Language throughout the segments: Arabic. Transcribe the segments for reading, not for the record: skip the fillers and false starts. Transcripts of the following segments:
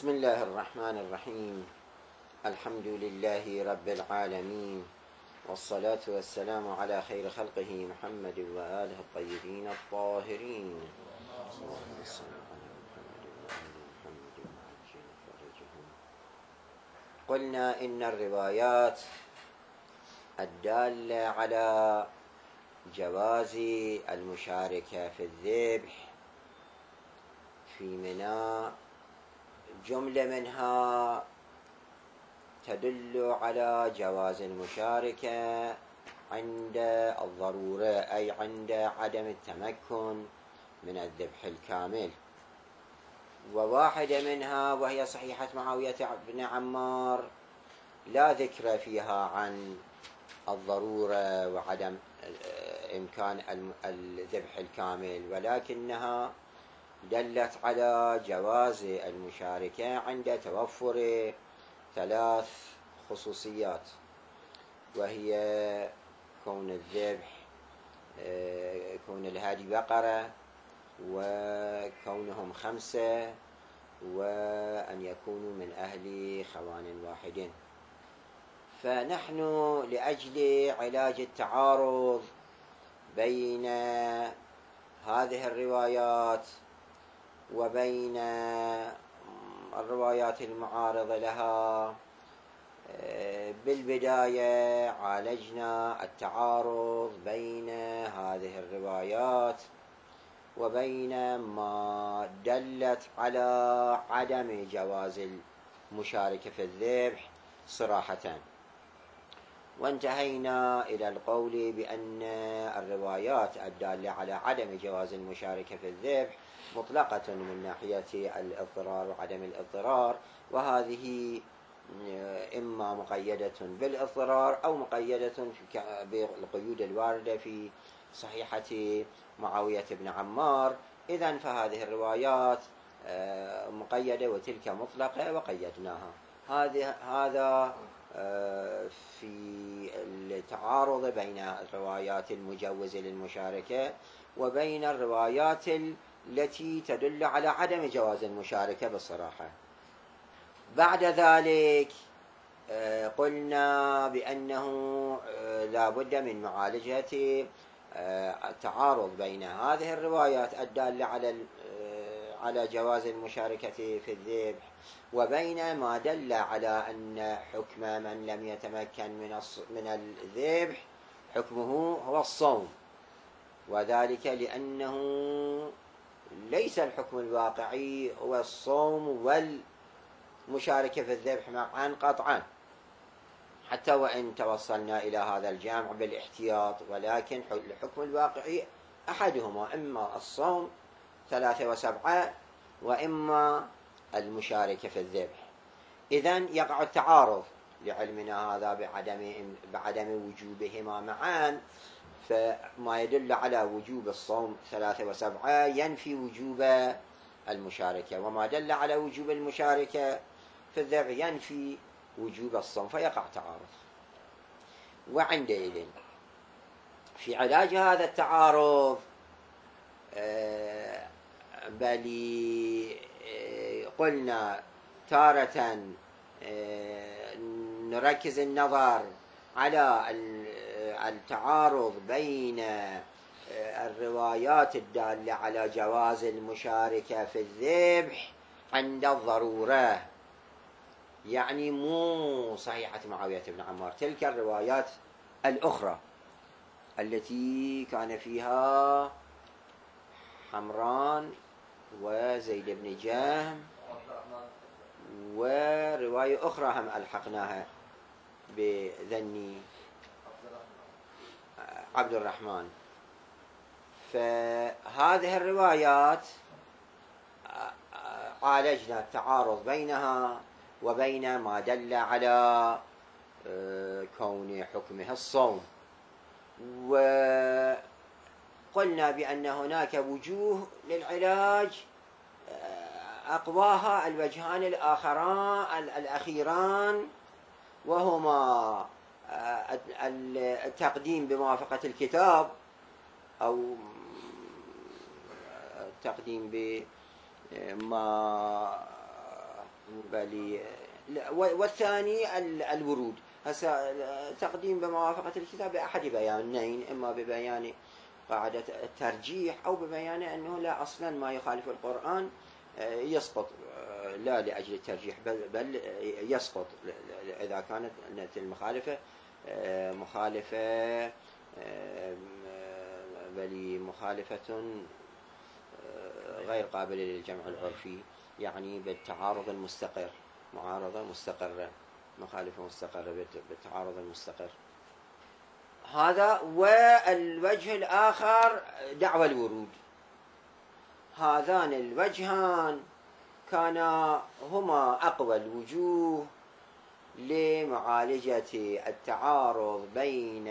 بسم الله الرحمن الرحيم. الحمد لله رب العالمين، والصلاة والسلام على خير خلقه محمد وآله الطيبين الطاهرين. اللهم صل على محمد وآل محمد وعجل فرجهم. قلنا إن الروايات الدالة على جواز المشاركة في الذبح في منى جملة منها تدل على جواز المشاركة عند الضرورة، أي عند عدم التمكن من الذبح الكامل، وواحدة منها وهي صحيحة معاوية بن عمار لا ذكر فيها عن الضرورة وعدم إمكان الذبح الكامل، ولكنها دلت على جواز المشاركة عند توفر ثلاث خصوصيات، وهي كون الذبح، كون الهادي بقرة، وكونهم 5، وأن يكونوا من أهل خوان واحد. فنحن لأجل علاج التعارض بين هذه الروايات وبين الروايات المعارضة لها، بالبداية عالجنا التعارض بين هذه الروايات وبين ما دلت على عدم جواز المشاركة في الذبح صراحة، وانتهينا إلى القول بأن الروايات الدالة على عدم جواز المشاركة في الذبح مطلقة من ناحية الاضطرار وعدم الاضطرار، وهذه إما مقيدة بالاضطرار أو مقيدة بالقيود الواردة في صحيحة معاوية بن عمار. إذن فهذه الروايات مقيدة وتلك مطلقة وقيدناها. هذا في التعارض بين الروايات المجوزة للمشاركة وبين الروايات التي تدل على عدم جواز المشاركة بالصراحة. بعد ذلك قلنا بأنه لا بد من معالجة التعارض بين هذه الروايات الدالة على جواز المشاركة في الذبح وبين ما دل على أن حكم من لم يتمكن من الذبح حكمه هو الصوم، وذلك لأنه ليس الحكم الواقعي هو الصوم والمشاركة في الذبح معا قطعا، حتى وإن توصلنا إلى هذا الجامع بالاحتياط، ولكن الحكم الواقعي أحدهما، إما الصوم 3 و7 وإما المشاركة في الذبح. إذن يقع التعارض لعلمنا هذا بعدم وجوبهما معا، فما يدل على وجوب الصوم 3 و7 ينفي وجوب المشاركة، وما دل على وجوب المشاركة في الذبح ينفي وجوب الصوم، فيقع تعارض. وعندئذ في علاج هذا التعارض بل قلنا تارة نركز النظر على التعارض بين الروايات الدالة على جواز المشاركة في الذبح عند الضرورة، يعني مو صحيحة معاوية بن عمار، تلك الروايات الأخرى التي كان فيها حمران وزيد بن جهم، ورواية أخرى هم ألحقناها بذني عبد الرحمن. فهذه الروايات عالجنا التعارض بينها وبين ما دل على كون حكمها الصوم، وقلنا بأن هناك وجوه للعلاج أقواها الوجهان الأخيران، وهما التقديم بموافقة الكتاب أو التقديم بما بل والثاني الورود. هسه تقديم بموافقة الكتاب بأحد بيانين، إما ببيان قاعدة الترجيح أو ببيان أنه لا أصلا ما يخالف القرآن يسقط، لا لأجل الترجيح بل يسقط إذا كانت المخالفة مخالفة بل مخالفة غير قابلة للجمع العرفي، يعني بالتعارض المستقر، معارضة مستقرة، مخالفة مستقرة بالتعارض المستقر. هذا. والوجه الآخر دعوى الورود. هذان الوجهان كانا هما أقوى الوجوه لمعالجة التعارض بين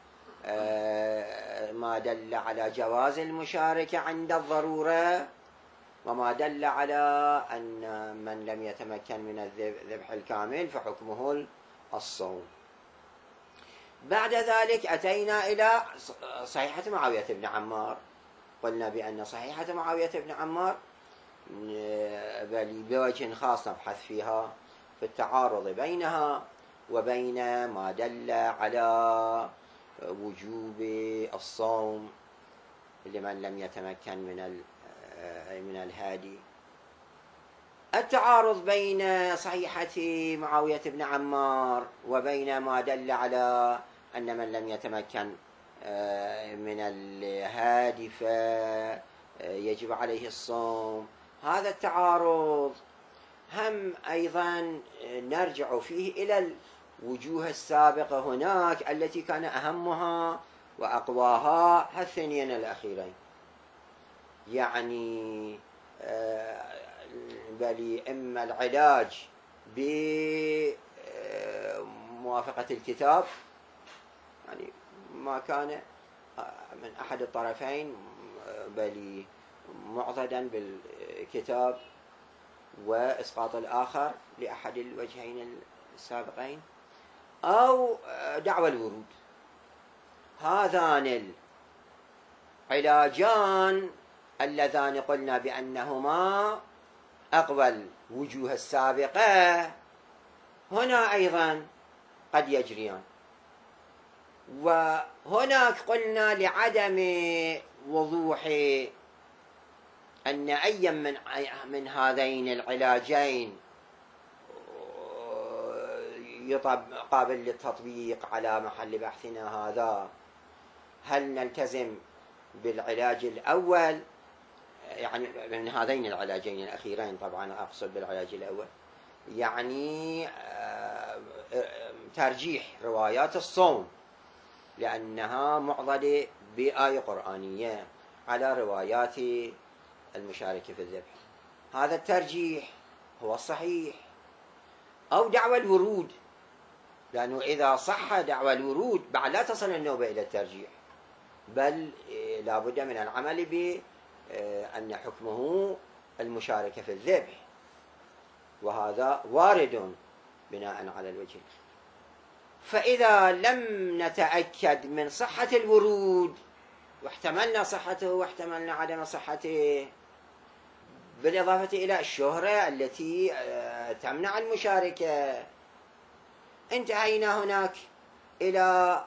ما دل على جواز المشاركة عند الضرورة وما دل على أن من لم يتمكن من الذبح الكامل فحكمه الصوم. بعد ذلك أتينا إلى صحيحة معاوية بن عمار. قلنا بأن صحيحة معاوية بن عمار بل بوجه خاص نبحث فيها في التعارض بينها وبين ما دل على وجوب الصوم لمن لم يتمكن من الهادي. التعارض بين صحيحة معاوية بن عمار وبين ما دل على أن من لم يتمكن من الهادي فيجب عليه الصوم، هذا التعارض هم أيضا نرجع فيه إلى الوجوه السابقة هناك التي كان أهمها وأقواها هالثنين الأخيرين، يعني بل إما العلاج بموافقة الكتاب، يعني ما كان من أحد الطرفين بل معضدا بالكتاب، وإسقاط الآخر لأحد الوجهين السابقين، أو دعوى الورود. هذان العلاجان اللذان قلنا بأنهما أقوى الوجوه السابقة هنا أيضا قد يجريان. وهناك قلنا لعدم وضوح أن أي من هذين العلاجين قابل للتطبيق على محل بحثنا هذا، هل نلتزم بالعلاج الأول، يعني من هذين العلاجين الأخيرين طبعا أقصد بالعلاج الأول، يعني ترجيح روايات الصوم لأنها معضلة بآية قرآنية على روايات المشاركة في الذبح، هذا الترجيح هو الصحيح، أو دعوى الورود، لأنه إذا صح دعوى الورود بعد لا تصل النوبة إلى الترجيح، بل لا بد من العمل بأن حكمه المشاركة في الذبح، وهذا وارد بناء على الوجه. فإذا لم نتأكد من صحة الورود واحتملنا صحته واحتملنا عدم صحته، بالإضافة إلى الشهرة التي تمنع المشاركة، انتهينا هناك إلى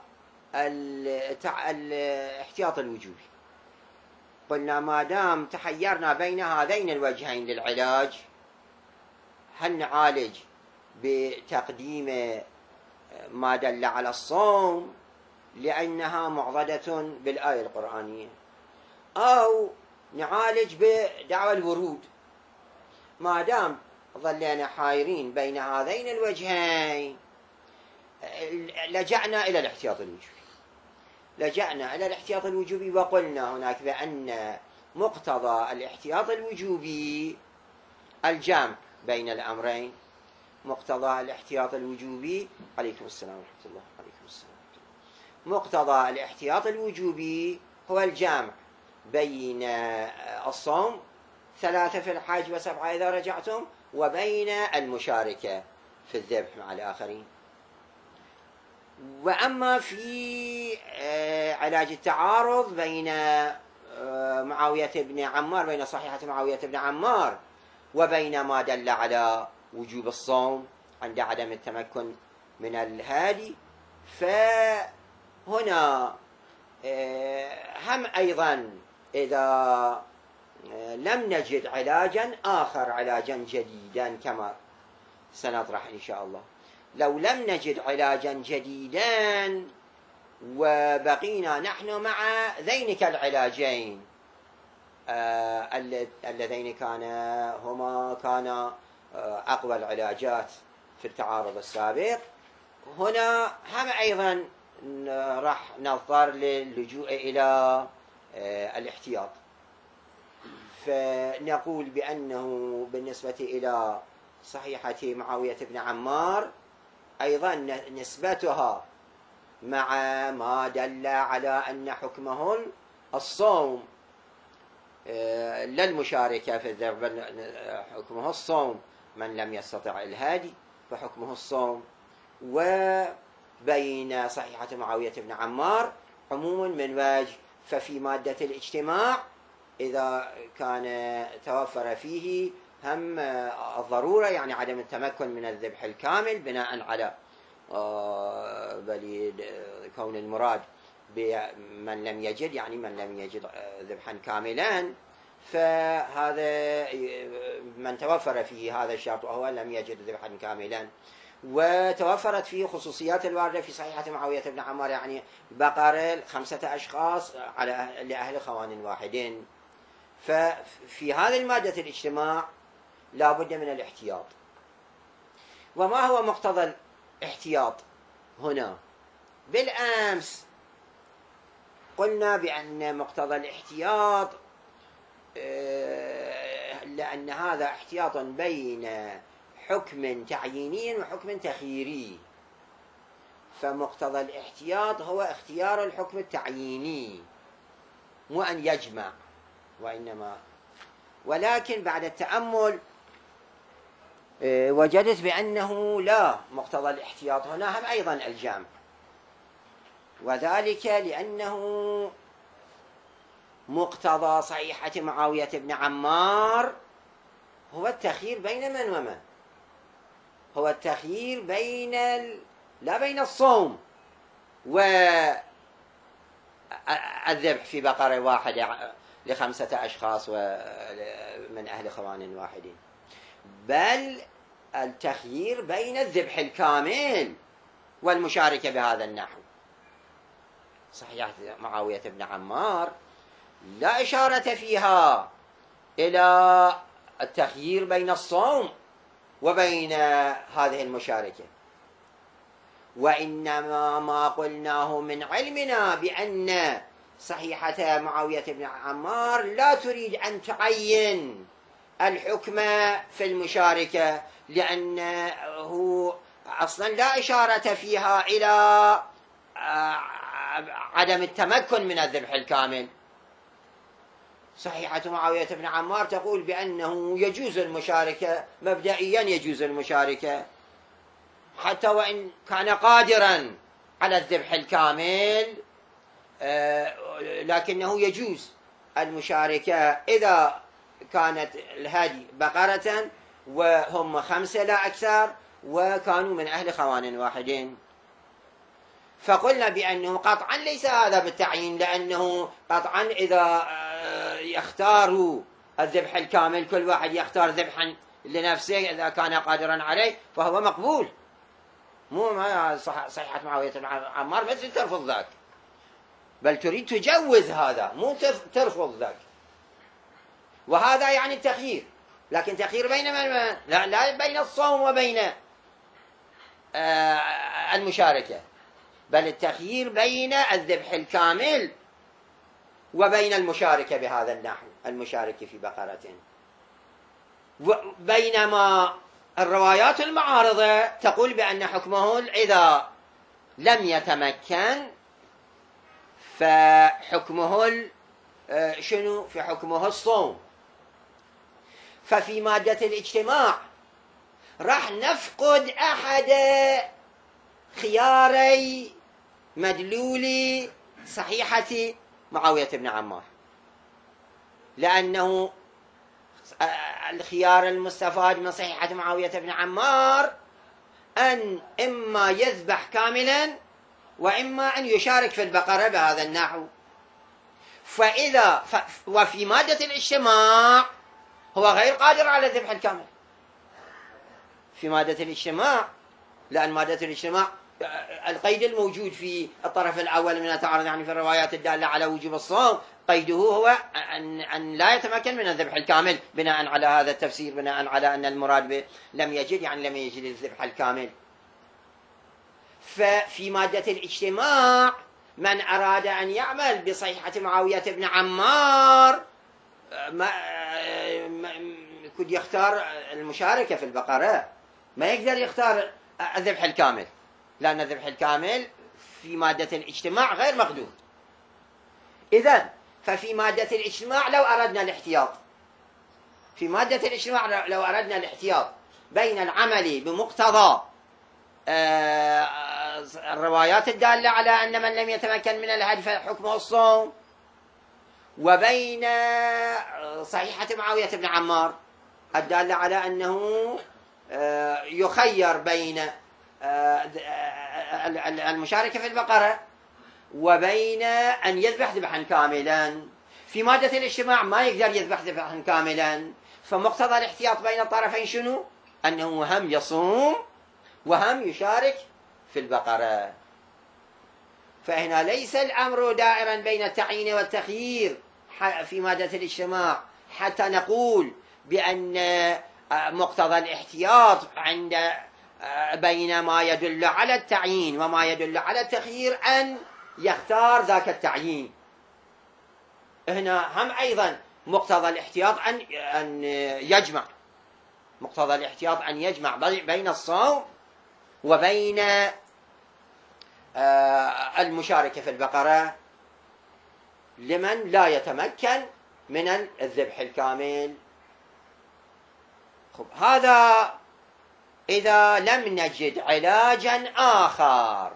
الاحتياط الوجوبي. قلنا ما دام تحيرنا بين هذين الوجهين للعلاج، هل نعالج بتقديم ما دل على الصوم لأنها معضدة بالآية القرآنية، أو نعالج بدعوى الورود؟ ما دام ظلنا حائرين بين هذين الوجهين لجأنا إلى الاحتياط الوجوبي، وقلنا هناك بأن مقتضى الاحتياط الوجوبي الجمع بين الأمرين. مقتضى الاحتياط الوجوبي، عليكم السلام ورحمة الله، عليكم السلام ورحمة الله. مقتضى الاحتياط الوجوبي هو الجمع بين الصوم 3 في الحج و7 إذا رجعتم، وبين المشاركة في الذبح مع الآخرين. وأما في علاج التعارض بين معاوية بن عمار، بين صحيحة معاوية بن عمار وبين ما دل على وجوب الصوم عند عدم التمكن من الهادي. فهنا هم أيضا إذا لم نجد علاجا آخر، علاجا جديدا كما سنطرح إن شاء الله، لو لم نجد علاجا جديدا وبقينا نحن مع ذينك العلاجين اللذين كانا أقوى العلاجات في التعارض السابق، هنا هم أيضا راح نضطر للجوء إلى الاحتياط. فنقول بأنه بالنسبة إلى صحيحة معاوية بن عمار أيضا نسبتها مع ما دل على أن حكمه الصوم لا المشاركة في الذبح، حكمه الصوم، من لم يستطع الهادي فحكمه الصوم. وبين صحيحة معاوية بن عمار عموم من وجه، ففي مادة الاجتماع إذا كان توفر فيه هم الضرورة، يعني عدم التمكن من الذبح الكامل بناء على كون المراد بمن لم يجد، يعني من لم يجد ذبحا كاملا، فهذا من توفر فيه هذا الشرط وهو لم يجد ذبحا كاملا. وتوفرت فيه خصوصيات الواردة في صحيحة معاوية بن عمار، يعني بقر 5 أشخاص لأهل خوان واحد. ففي هذه المادة الاجتماع لا بد من الاحتياط. وما هو مقتضى الاحتياط هنا؟ بالأمس قلنا بأن مقتضى الاحتياط لأن هذا احتياط بين حكم تعييني وحكم تخييري، فمقتضى الاحتياط هو اختيار الحكم التعييني، مو أن يجمع وإنما. ولكن بعد التأمل وجدت بأنه لا، مقتضى الاحتياط هنا هم أيضا الجمع، وذلك لأنه مقتضى صحيحة معاوية بن عمار هو التخيير بين من ومن، هو التخيير بين لا بين الصوم والذبح في بقرة واحدة ل5 أشخاص ومن أهل خوان واحد، بل التخيير بين الذبح الكامل والمشاركة بهذا النحو. صحيحة معاوية بن عمار لا إشارة فيها إلى التخيير بين الصوم وبين هذه المشاركة، وإنما ما قلناه من علمنا بأن صحيحة معاوية بن عمار لا تريد أن تعين الحكم في المشاركة، لأنه أصلا لا إشارة فيها إلى عدم التمكن من الذبح الكامل. صحيحة معاوية بن عمار تقول بأنه يجوز المشاركة مبدئيا، يجوز المشاركة حتى وإن كان قادرا على الذبح الكامل، لكنه يجوز المشاركة إذا كانت الهدي بقرة وهم 5 لا أكثر وكانوا من أهل خوان واحدين. فقلنا بأنه قطعا ليس هذا بالتعيين، لأنه قطعا إذا يختاروا الذبح الكامل، كل واحد يختار ذبحا لنفسه إذا كان قادرا عليه فهو مقبول. مو ما صحيحة معاوية بن عمار بس ترفض ذاك، بل تريد تجوز هذا، مو ترفض ذاك. وهذا يعني التخيير، لكن تخيير بين من؟ لا بين الصوم وبين المشاركة، بل التخيير بين الذبح الكامل وبين المشاركة بهذا النحو، المشاركة في بقرة. بينما الروايات المعارضة تقول بأن حكمه إذا لم يتمكن فحكمه شنو؟ في حكمه الصوم. ففي مادة الاجتماع راح نفقد أحد خياري مدلول صحيحة معاوية بن عمار، لأنه الخيار المستفاد من صحيحة معاوية بن عمار أن إما يذبح كاملا وإما أن يشارك في البقرة بهذا النحو. وفي مادة الاجتماع هو غير قادر على الذبح الكامل في مادة الاجتماع، لأن مادة الاجتماع القيد الموجود في الطرف الأول من التعارض يعني في الروايات الدالة على وجوب الصوم قيده هو أن لا يتمكن من الذبح الكامل، بناء على هذا التفسير، بناء على أن المراد لم يجد يعني لم يجد الذبح الكامل. ففي مادة الاجتماع من أراد أن يعمل بصحيحة معاوية بن عمار قد يختار المشاركة في البقرة، ما يقدر يختار الذبح الكامل، لأن الذبح الكامل في مادة الاجتماع غير مقدور. إذن ففي مادة الاجتماع لو أردنا الاحتياط، في مادة الاجتماع لو أردنا الاحتياط بين العمل بمقتضى الروايات الدالة على أن من لم يتمكن من الهدي فحكمه الصوم، وبين صحيحة معاوية بن عمار الدالة على أنه يخير بين المشاركة في البقرة وبين أن يذبح ذبحا كاملا. في مادة الاجتماع ما يقدر يذبح ذبحا كاملا، فمقتضى الاحتياط بين الطرفين شنو؟ أنه هم يصوم وهم يشارك في البقرة. فهنا ليس الأمر دائرا بين التعيين والتخيير في مادة الاجتماع حتى نقول بأن مقتضى الاحتياط عند بين ما يدل على التعيين وما يدل على التخيير أن يختار ذاك التعيين. هنا هم أيضا مقتضى الاحتياط أن يجمع، مقتضى الاحتياط أن يجمع بين الصوم وبين المشاركة في البقرة لمن لا يتمكن من الذبح الكامل. هذا إذا لم نجد علاجا آخر،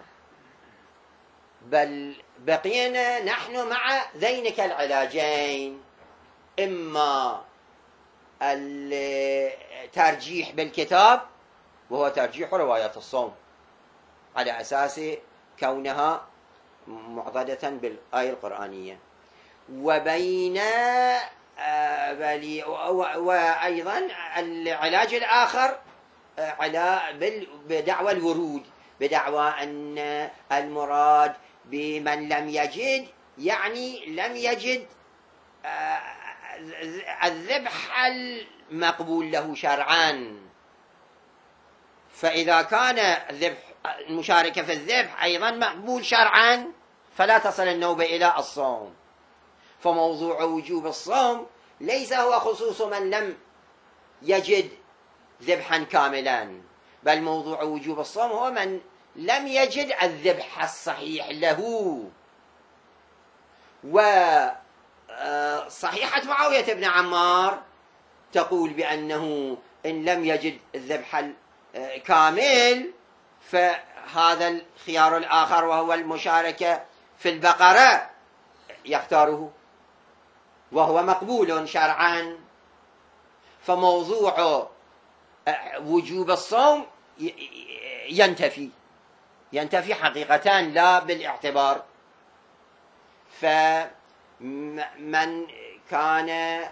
بل بقينا نحن مع ذينك العلاجين، إما الترجيح بالكتاب وهو ترجيح روايات الصوم على أساس كونها معضدة بالآية القرآنية، وبين وأيضا العلاج الآخر بدعوى الورود، بدعوى أن المراد بمن لم يجد يعني لم يجد الذبح المقبول له شرعا. فإذا كان الذبح المشاركة في الذبح أيضا مقبول شرعا فلا تصل النوبة إلى الصوم. فموضوع وجوب الصوم ليس هو خصوص من لم يجد ذبحا كاملا، بل موضوع وجوب الصوم هو من لم يجد الذبح الصحيح له. وصحيحة معاوية بن عمار تقول بأنه إن لم يجد الذبح الكامل فهذا الخيار الآخر وهو المشاركة في البقرة يختاره وهو مقبول شرعا. فموضوع وجوب الصوم ينتفي حقيقة لا بالاعتبار. فمن كان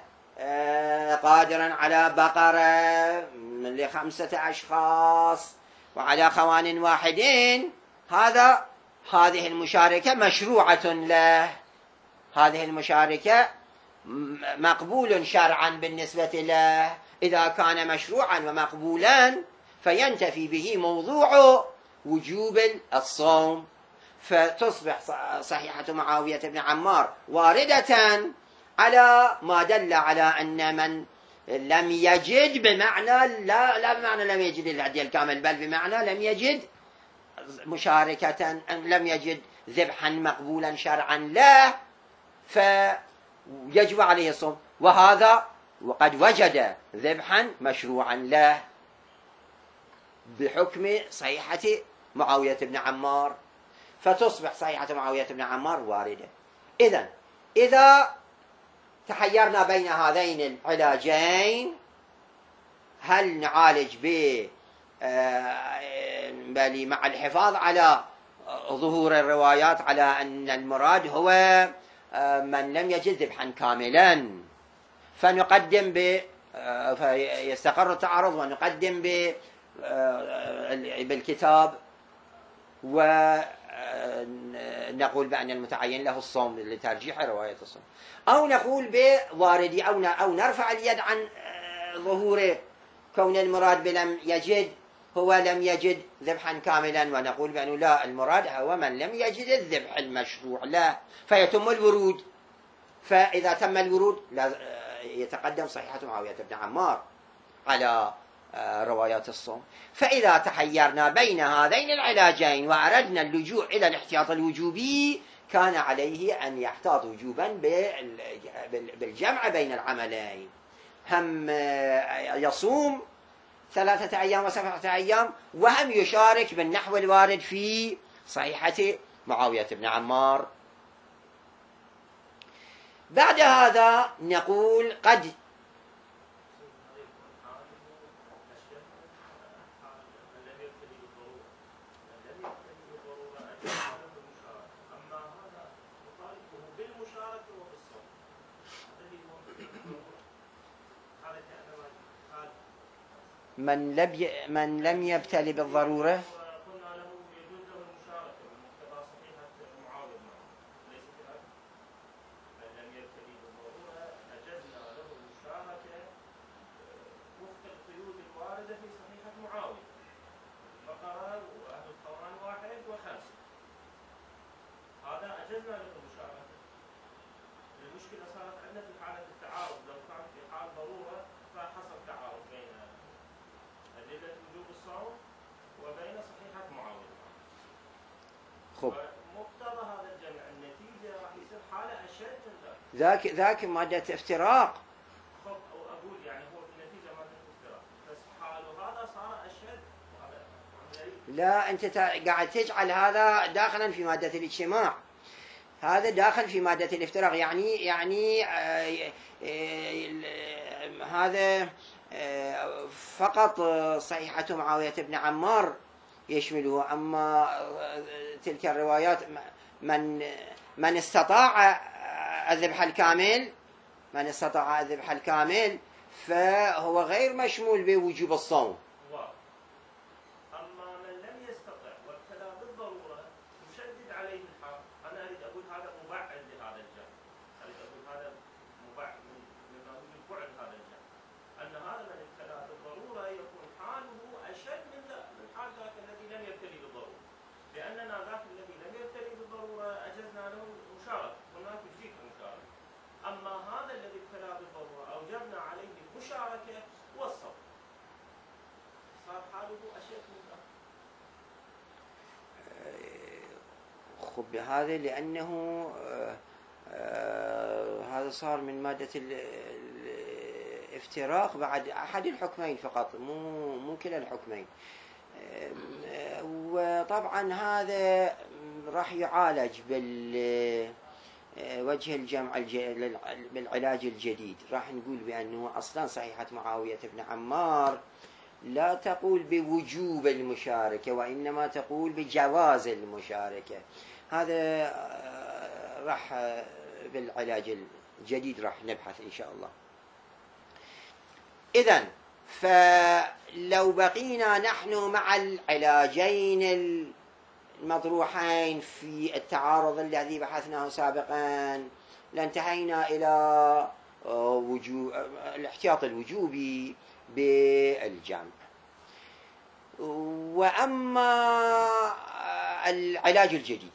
قادرا على بقرة ل5 أشخاص وعلى خوان واحدين هذه المشاركة مشروعة له، هذه المشاركة مقبول شرعا بالنسبة له. إذا كان مشروعا ومقبولا فينتفي به موضوع وجوب الصوم، فتصبح صحيحة معاوية بن عمار واردة على ما دل على أن من لم يجد بمعنى لا بمعنى لم يجد الهدي الكامل، بل بمعنى لم يجد مشاركة، لم يجد ذبحا مقبولا شرعا له فيجب عليه الصوم، وهذا وقد وجد ذبحا مشروعا له بحكم صحيحة معاوية بن عمار، فتصبح صحيحة معاوية بن عمار واردة. إذا تحيرنا بين هذين العلاجين، هل نعالج بل مع الحفاظ على ظهور الروايات على أن المراد هو من لم يجد ذبحا كاملا، فنقدم فيستقر التعارض ونقدم بالكتاب ونقول بأن المتعين له الصوم لترجيح رواية الصوم، أو نقول بواردي أو نرفع اليد عن ظهور كون المراد بلم يجد هو لم يجد ذبحا كاملا، ونقول بأنه لا، المراد هو من لم يجد الذبح المشروع له، فيتم الورود. فإذا تم الورود يتقدم صحيحة معاوية بن عمار على روايات الصوم. فإذا تحيرنا بين هذين العلاجين وأردنا اللجوء إلى الاحتياط الوجوبي، كان عليه أن يحتاط وجوبا بالجمع بين العملين، هم يصوم 3 أيام و7 أيام، وهم يشارك بالنحو الوارد في صحيحة معاوية بن عمار. بعد هذا نقول قد من لم يبتلي بالضرورة مقتضى هذا الجمع النتيجة راح يصير حالة أشد من ذاك مادة افتراق. أقول يعني هو في النتيجة مادة افتراق، بس حاله هذا صار أشد. لا، أنت قاعد تجعل هذا داخلا في مادة الاجتماع، هذا داخل في مادة الافتراق. يعني هذا فقط صحيحة معاوية بن عمار يشمله، أما تلك الروايات من استطاع الذبح الكامل فهو غير مشمول بوجوب الصوم. أما من لم يستطع وابتلى بالضرورة يشدد عليه الحق. أنا أريد أقول هذا مبعد لهذا الجمع، أريد أقول هذا مبعد مما يوجد بعد هذا الجمع، أن هذا من ابتلى بالضرورة يكون حاله أشد من حال ذاك الذي لم يبتلي بالضرورة، لأننا ذاك الذي لم يبتلي بالضرورة أجزنا له المشاركة، هناك يجزيك المشاركة. أما هذا الذي ابتلى بالضرورة أوجبنا عليه المشاركة والصبر، صار حاله أشد من ذاك. خب هذا لأنه هذا صار من مادة الافتراق بعد أحد الحكمين فقط، مو كلا الحكمين. وطبعا هذا راح يعالج وجه الجمع بالعلاج الجديد. راح نقول بأنه أصلا صحيحة معاوية بن عمار لا تقول بوجوب المشاركة، وإنما تقول بجواز المشاركة. هذا راح بالعلاج الجديد راح نبحث إن شاء الله. إذن فلو بقينا نحن مع العلاجين المطروحين في التعارض الذي بحثناه سابقا لانتهينا إلى الاحتياط الوجوبي بالجمع. وأما العلاج الجديد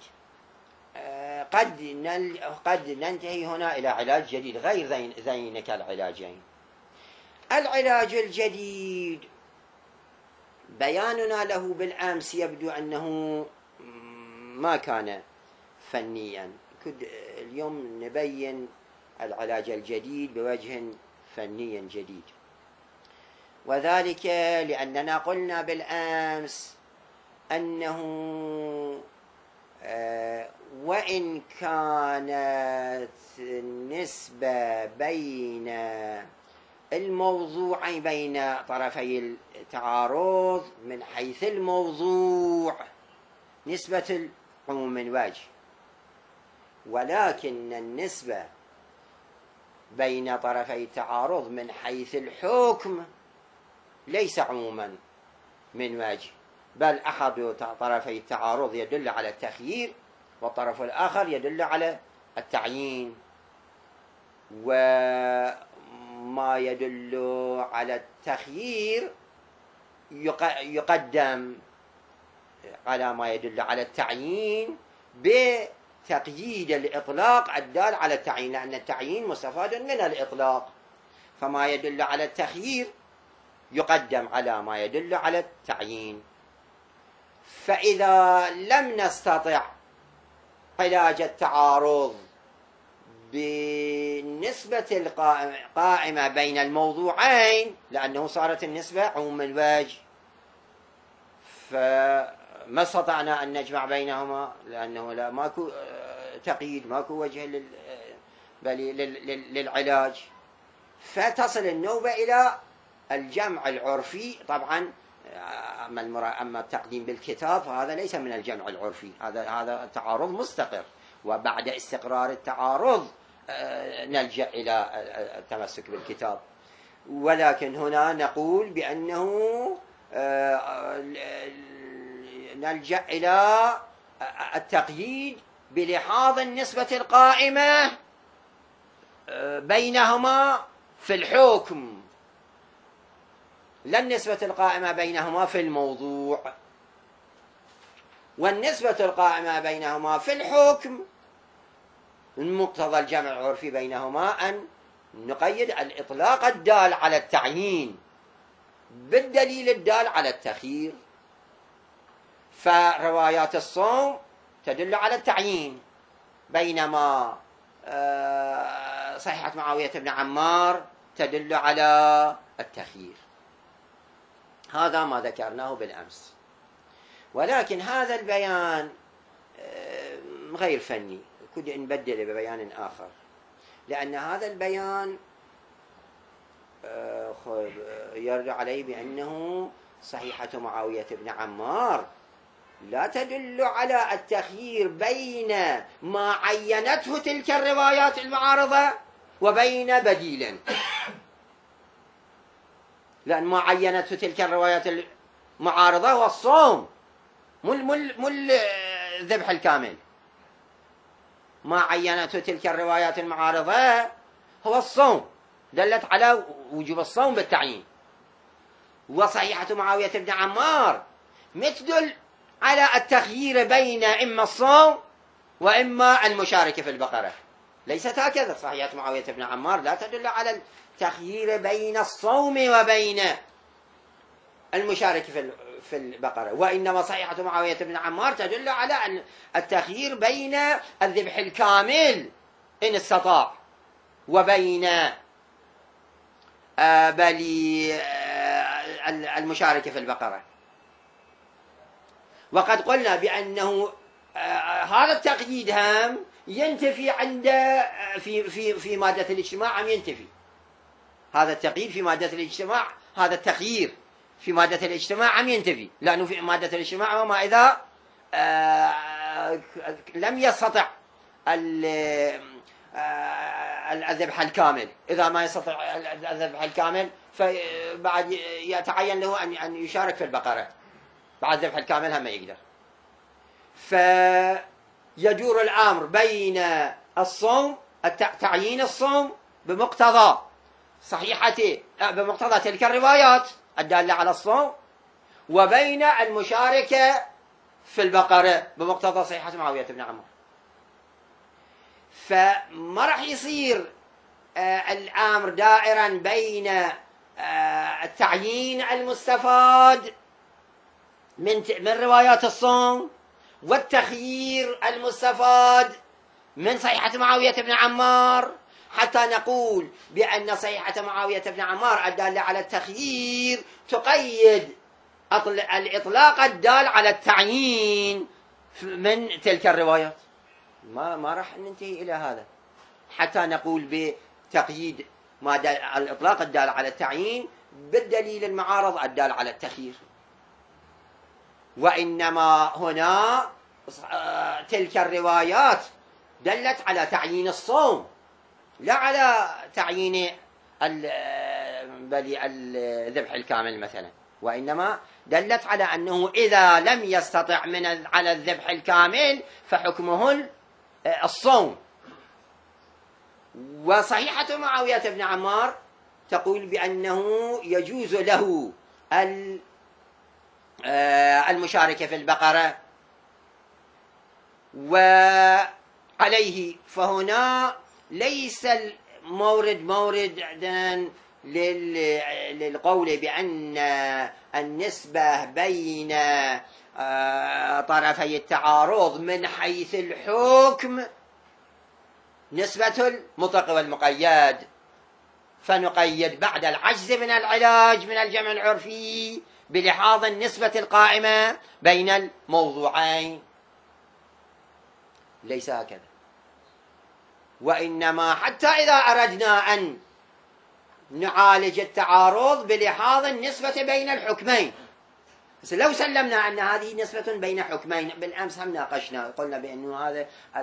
قد ننتهي هنا إلى علاج جديد غير ذينك العلاجين. العلاج الجديد بياننا له بالأمس يبدو أنه ما كان فنيا، اليوم نبين العلاج الجديد بوجه فني جديد، وذلك لأننا قلنا بالأمس أنه وإن كانت النسبة بين الموضوع بين طرفي التعارض من حيث الموضوع نسبة العموم من وجه، ولكن النسبة بين طرفي التعارض من حيث الحكم ليس عموما من وجه، بل أحد طرفي التعارض يدل على التخيير والطرف الآخر يدل على التعيين، وما يدل على التخيير يقدم على ما يدل على التعيين بتقييد الإطلاق الدال على التعيين، لأن التعيين مستفاد من الإطلاق، فما يدل على التخيير يقدم على ما يدل على التعيين. فإذا لم نستطع علاج التعارض بالنسبة القائمة بين الموضوعين، لأنه صارت النسبة عموم الوجه، فما استطعنا أن نجمع بينهما، لأنه لا ماكو تقييد، ماكو وجه للعلاج، فتصل النوبة إلى الجمع العرفي. طبعا أما التقديم بالكتاب فهذا ليس من الجمع العرفي، هذا تعارض مستقر، وبعد استقرار التعارض نلجأ إلى التمسك بالكتاب. ولكن هنا نقول بأنه نلجأ إلى التقييد بلحاظ النسبة القائمة بينهما في الحكم، لا النسبة القائمة بينهما في الموضوع. والنسبة القائمة بينهما في الحكم من مقتضى الجمع العرفي بينهما أن نقيد الإطلاق الدال على التعيين بالدليل الدال على التخيير. فروايات الصوم تدل على التعيين، بينما صحيحة معاوية بن عمار تدل على التخيير. هذا ما ذكرناه بالأمس، ولكن هذا البيان غير فني، كد نبدله ببيان آخر، لأن هذا البيان يرجع عليه بأنه صحيحة معاوية بن عمار لا تدل على التخيير بين ما عينته تلك الروايات المعارضة وبين بديل، لأن ما عينته تلك الروايات المعارضة هو الصوم، مو الذبح الكامل. ما عينته تلك الروايات المعارضة هو الصوم، دلت على وجوب الصوم بالتعيين. وصحيحة معاوية بن عمار تدل على التخيير بين إما الصوم وإما المشاركة في البقرة. ليست هكذا، صحيحة معاوية بن عمار لا تدل على التخيير بين الصوم وبين المشاركة في البقرة، وإنما صحيحة معاوية بن عمار تدل على التخيير بين الذبح الكامل إن استطاع وبين المشاركة في البقرة. وقد قلنا بأنه هذا التقييد هم ينتفي عند في مادة الاجتماع، ينتفي هذا التقييد في مادة الاجتماع، هذا التخيير في مادة الاجتماع ينتفي، لأنه في مادة الاجتماع وما إذا لم يستطع الذبح الكامل، إذا ما يستطيع الذبح الكامل فبعد يتعين له أن يشارك في البقرة، بعد الذبح الكامل هم يقدر. فيدور الأمر بين الصوم، تعيين الصوم بمقتضى بمقتضى تلك الروايات الدالة على الصوم، وبين المشاركة في البقرة بمقتضى صحيحة معاوية بن عمار. فما راح يصير الأمر دائرا بين التعيين المستفاد من روايات الصوم والتخيير المستفاد من صحيحة معاوية بن عمار، حتى نقول بأن صحيحة معاوية بن عمار الدالة على التخيير تقيد الإطلاق الدال على التعيين من تلك الروايات؟ ما راح ننتهي إلى هذا حتى نقول بتقييد ما الإطلاق الدال على التعيين بالدليل المعارض الدال على التخيير. وإنما هنا تلك الروايات دلت على تعيين الصوم لا على تعيين الذبح الكامل مثلا، وإنما دلت على أنه إذا لم يستطع على الذبح الكامل فحكمه الصوم. وصحيحة معاوية بن عمار تقول بأنه يجوز له المشاركة في البقرة، وعليه فهنا ليس مورد للقول بأن النسبة بين طرفي التعارض من حيث الحكم نسبة المطلق والمقيد، فنقيد بعد العجز من العلاج من الجمع العرفي بلحاظ النسبة القائمة بين الموضوعين. ليس هكذا، وإنما حتى إذا أردنا أن نعالج التعارض بلحاظ النسبة بين الحكمين، بس لو سلمنا أن هذه نسبة بين حكمين، بالأمس هم ناقشنا قلنا بأنه هذا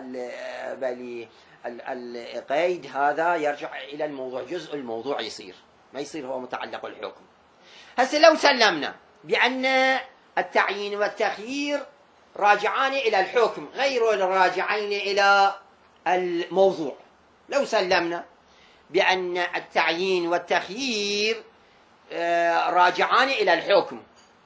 القيد هذا يرجع إلى الموضوع، جزء الموضوع يصير ما يصير هو متعلق الحكم. هسه لو سلمنا بأن التعيين والتخيير راجعان إلى الحكم غير الراجعين إلى الموضوع، لو سلمنا بأن التعيين والتخيير راجعان إلى الحكم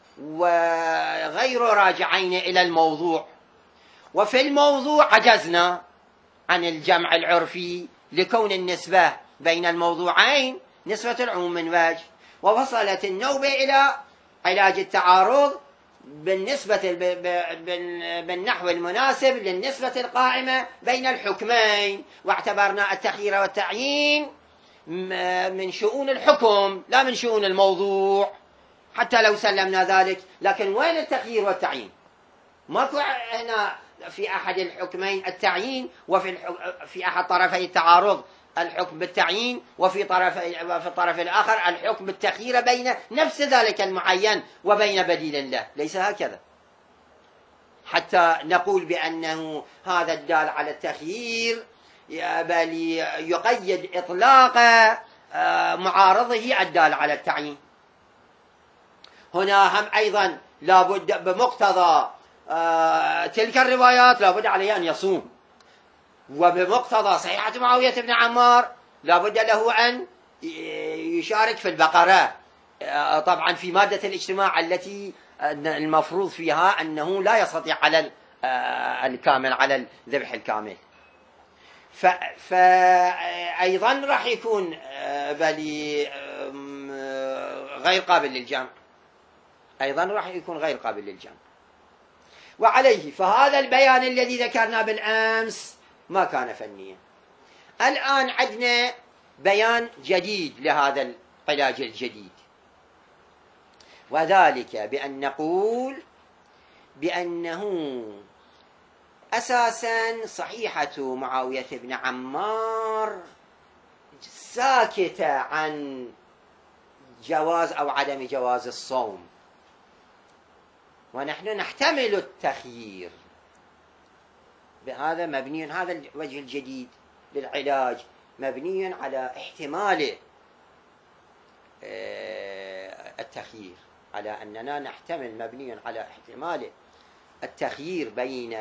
وغير راجعين إلى الموضوع، وفي الموضوع عجزنا عن الجمع العرفي لكون النسبة بين الموضوعين نسبة العموم من وجه، ووصلت النوبة إلى علاج التعارض بالنحو المناسب للنسبة القائمة بين الحكمين، واعتبرنا التخيير والتعيين من شؤون الحكم لا من شؤون الموضوع حتى لو سلمنا ذلك. لكن وين التخيير والتعيين؟ ماكو هنا في أحد الحكمين التعيين، وفي أحد طرفي التعارض الحكم بالتعيين، وفي الطرف الآخر الحكم بالتخيير بين نفس ذلك المعين وبين بديل له. ليس هكذا حتى نقول بأنه هذا الدال على التخيير بل يقيد إطلاق معارضه الدال على التعيين. هنا هم أيضا لابد بمقتضى تلك الروايات لابد عليه أن يصوم، وبمقتضى صحيحة معاوية بن عمار لابد له أن يشارك في البقرة، طبعا في مادة الاجتماع التي المفروض فيها أنه لا يستطيع على الكامل على الذبح الكامل، فأيضا راح يكون غير قابل للجمع، أيضا راح يكون غير قابل للجمع. وعليه فهذا البيان الذي ذكرنا بالأمس ما كان فنيا. الآن عندنا بيان جديد لهذا العلاج الجديد، وذلك بأن نقول بأنه أساسا صحيحة معاوية بن عمار ساكتة عن جواز أو عدم جواز الصوم، ونحن نحتمل التخيير. بهذا مبني، هذا الوجه الجديد للعلاج مبني على احتمال التخيير، على أننا نحتمل مبني على احتمال التخيير بين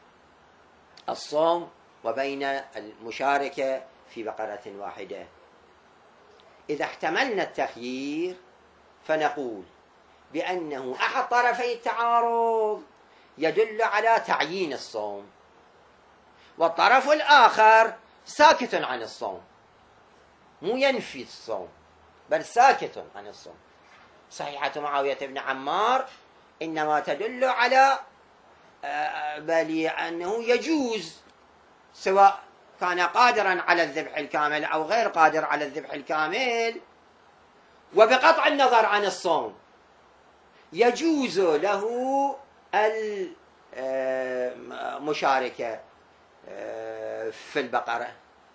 الصوم وبين المشاركة في بقرة واحدة. إذا احتملنا التخيير فنقول بأنه أحد طرفي التعارض يدل على تعيين الصوم، والطرف الآخر ساكت عن الصوم، مو ينفي الصوم بل ساكت عن الصوم. صحيحة معاوية بن عمار إنما تدل على أنه يجوز سواء كان قادرا على الذبح الكامل أو غير قادر على الذبح الكامل، وبقطع النظر عن الصوم يجوز له مشاركة في البقرة،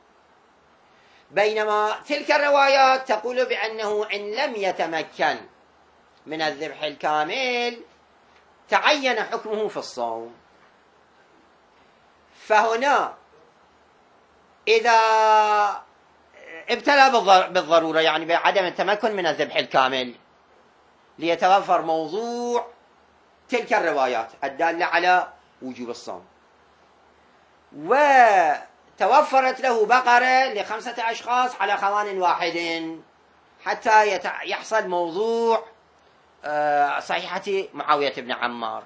بينما تلك الروايات تقول بأنه إن لم يتمكن من الذبح الكامل تعين حكمه في الصوم. فهنا إذا ابتلى بالضرورة، يعني بعدم التمكن من الذبح الكامل، ليتوفر موضوع تلك الروايات الدالة على وجوب الصوم، وتوفرت له بقرة ل5 أشخاص على خوان واحد حتى يحصل موضوع صحيحة معاوية بن عمار،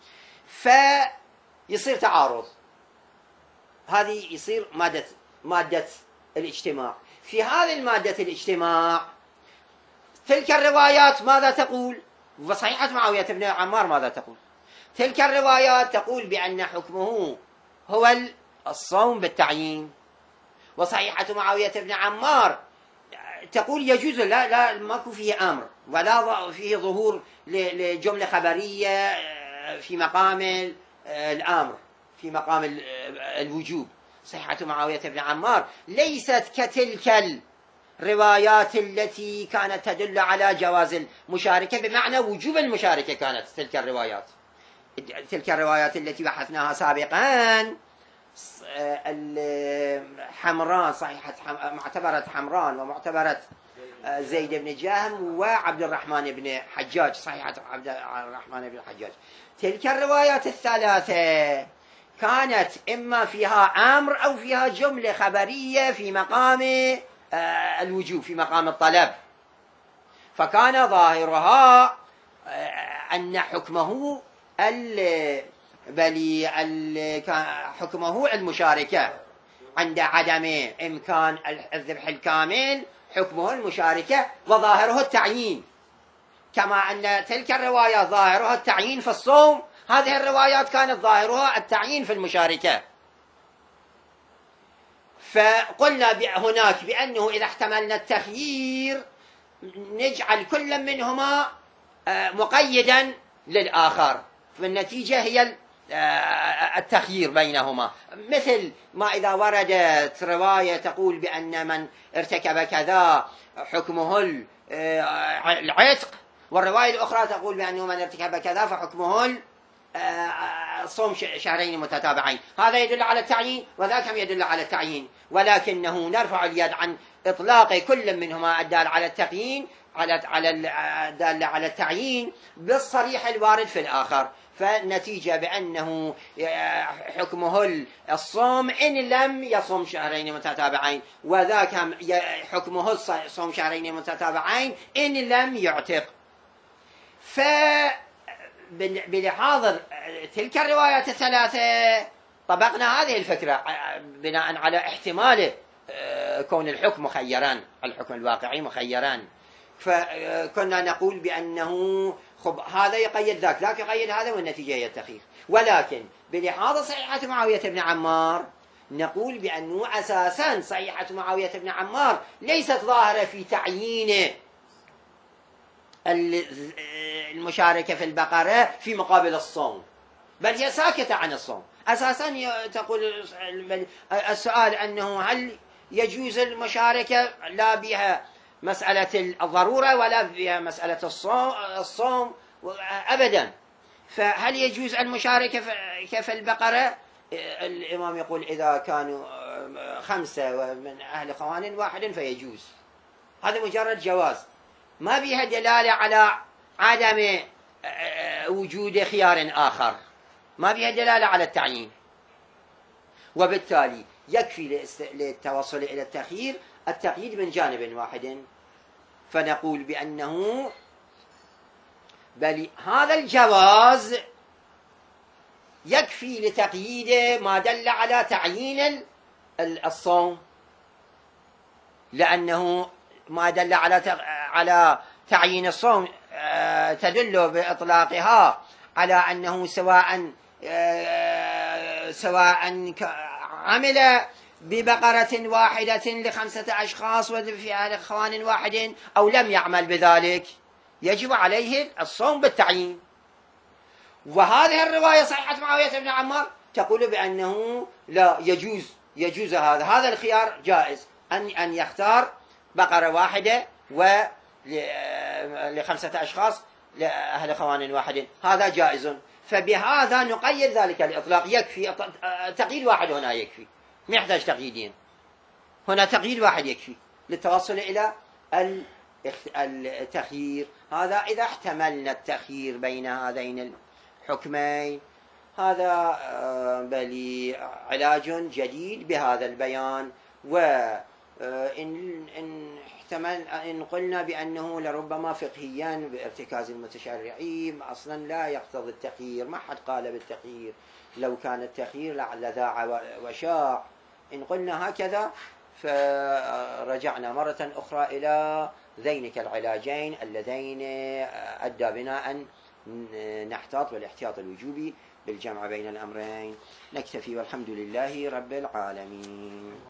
فيصير تعارض. هذه يصير مادة الاجتماع. في هذه المادة الاجتماع تلك الروايات ماذا تقول؟ وصحيحة معاوية بن عمار ماذا تقول؟ تلك الروايات تقول بأن حكمه هو الصوم بالتعيين، وصحيحة معاوية بن عمار تقول يجوز، لا ماكو فيه أمر ولا فيه ظهور لجملة خبرية في مقام الأمر، في مقام الوجوب. صحيحة معاوية بن عمار ليست كتلك الروايات التي كانت تدل على جواز المشاركة بمعنى وجوب المشاركة. كانت تلك الروايات التي بحثناها سابقا الحمران، صحيحة معتبرة حمران ومعتبرة زيد بن جهم وعبد الرحمن بن حجاج، صحيحة عبد الرحمن بن حجاج، تلك الروايات الثلاثة كانت إما فيها أمر أو فيها جملة خبرية في مقام الوجوب، في مقام الطلب، فكان ظاهرها أن حكمه حكمه المشاركة عند عدم إمكان الذبح الكامل، حكمه المشاركة وظاهره التعيين، كما أن تلك الروايات ظاهرها التعيين في الصوم، هذه الروايات كانت ظاهرها التعيين في المشاركة. فقلنا هناك بأنه إذا احتملنا التخيير نجعل كل منهما مقيدا للآخر، فالنتيجة هي التخيير بينهما. مثل ما إذا وردت رواية تقول بأن من ارتكب كذا حكمه العتق، والرواية الأخرى تقول بأنه من ارتكب كذا فحكمه صوم شهرين متتابعين، هذا يدل على التعيين وذاك يدل على التعيين، ولكنه نرفع اليد عن إطلاق كل منهما الدال على التعيين الدال على التعيين بالصريح الوارد في الآخر. فالنتيجة بأنه حكمه الصوم إن لم يصوم شهرين متتابعين، وذاك حكمه صوم شهرين متتابعين إن لم يعتق. بلحاظ تلك الروايات الثلاثة طبقنا هذه الفكرة بناء على احتمال كون الحكم مخيرا، الحكم الواقعي مخيرا، فكنا نقول بأنه هذا يقيد ذاك، ذاك يقيد هذا، والنتيجة هي التخيير. ولكن بلحاظ صحيحة معاوية بن عمار نقول بأنه أساسا صحيحة معاوية بن عمار ليست ظاهرة في تعيين المشاركة في البقرة في مقابل الصوم، بل هي ساكتة عن الصوم. أساسا تقول السؤال أنه هل يجوز المشاركة، لا بها مسألة الضرورة ولا بها مسألة الصوم أبدا، فهل يجوز المشاركة في البقرة؟ الإمام يقول إذا كانوا 5 ومن أهل خوان واحد فيجوز، هذا مجرد جواز، ما بها دلالة على عدم وجود خيار آخر، ما بها دلالة على التعيين، وبالتالي يكفي للتوصل إلى التقييد من جانب واحد. فنقول بأنه بل هذا الجواز يكفي لتقييد ما دل على تعيين الصوم، لأنه ما دل على تعيين الصوم تدل بإطلاقها على أنه سواء عمل ببقرة واحدة ل5 أشخاص وفي أهل خوان واحد أو لم يعمل بذلك، يجب عليه الصوم بالتعيين. وهذه الرواية صحيحة معاوية بن عمار تقول بأنه لا يجوز هذا الخيار جائز، أن يختار بقرة واحدة ل5 أشخاص لأهل خوان واحد، هذا جائز. فبهذا نقيد ذلك الإطلاق، يكفي تقييد واحد هنا يكفي، ما يحتاج تقييدين، هنا تقييد واحد يكفي للتوصل إلى التخيير. هذا إذا احتملنا التخيير بين هذين الحكمين، هذا بل علاج جديد بهذا البيان. إن قلنا بأنه لربما فقهيا بارتكاز المتشرعين أصلا لا يقتضي التخيير، ما حد قال بالتخيير، لو كان التخيير لعل ذاع وشاع. إن قلنا هكذا فرجعنا مرة أخرى إلى ذينك العلاجين اللذين أدى بنا أن نحتاط، والاحتياط الوجوبي بالجمع بين الأمرين. نكتفي والحمد لله رب العالمين.